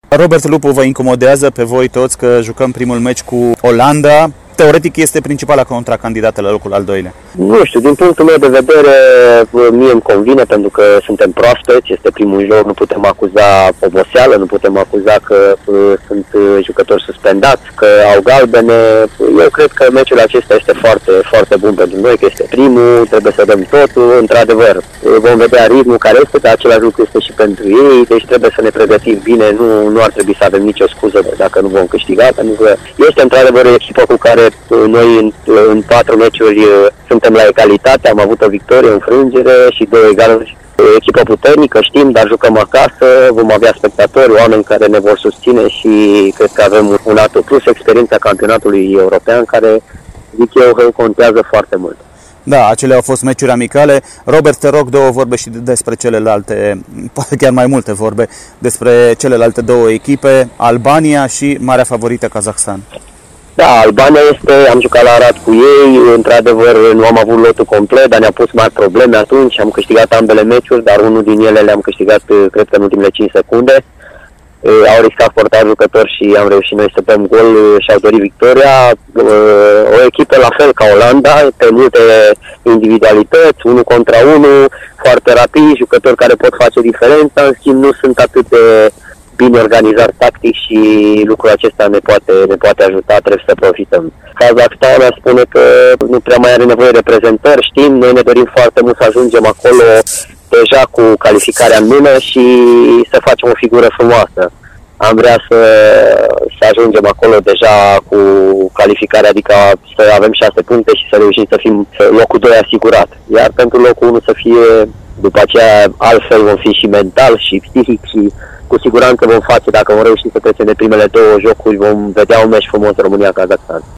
Robert Lupu, vă incomodează pe voi toți că jucăm primul meci cu Olanda? Teoretic este principala contracandidată la locul al doilea. Nu știu, din punctul meu de vedere, mie îmi convine pentru că suntem proaspeți, este primul joc, nu putem acuza oboseală, nu putem acuza că sunt jucători suspendați, că au galbene. Eu cred că meciul acesta este foarte, foarte bun pentru noi, că este primul, trebuie să dăm totul, într-adevăr. Vom vedea ritmul care este, dar același lucru este și pentru ei, deci trebuie să ne pregătim bine, nu ar trebui să avem nicio scuză dacă nu vom câștiga, pentru că este într-adevăr o echipă cu care noi în 4 meciuri suntem la egalitate, am avut o victorie, o înfrângere și 2 egaluri. O echipă puternică, știm, dar jucăm acasă, vom avea spectatori, oameni care ne vor susține și cred că avem un atu plus experiența campionatului european care, zic eu, contează foarte mult. Da, acelea au fost meciuri amicale. Robert, te rog 2 vorbe și despre celelalte, poate chiar mai multe vorbe, despre celelalte 2 echipe, Albania și marea favorită Kazakhstan. Da, Albania am jucat la Arad cu ei, într-adevăr nu am avut lotul complet, dar ne-a pus mari probleme atunci, am câștigat ambele meciuri, dar unul din ele le-am câștigat, cred că în ultimele 5 secunde. Au riscat foarte tare jucători și am reușit noi să dăm gol și au dorit victoria. O echipă la fel ca Olanda, pe multe individualități, 1 contra 1, foarte rapid, jucători care pot face diferența, în schimb nu sunt atât de bine organizat tactic și lucrul acesta ne poate ajuta, trebuie să profităm. Kazakhstan spune că nu prea mai are nevoie de prezentări, știm, noi ne dorim foarte mult să ajungem acolo deja cu calificarea în mână și să facem o figură frumoasă. Am vrea să ajungem acolo deja cu calificarea, adică să avem 6 puncte și să reușim să fim locul 2 asigurat. Iar pentru locul 1 să fie, după aceea, altfel vom fi și mental și psihic și cu siguranță vom face, dacă vom reuși să trecem de primele 2 jocuri, vom vedea un meci frumos România-Kazakhstan.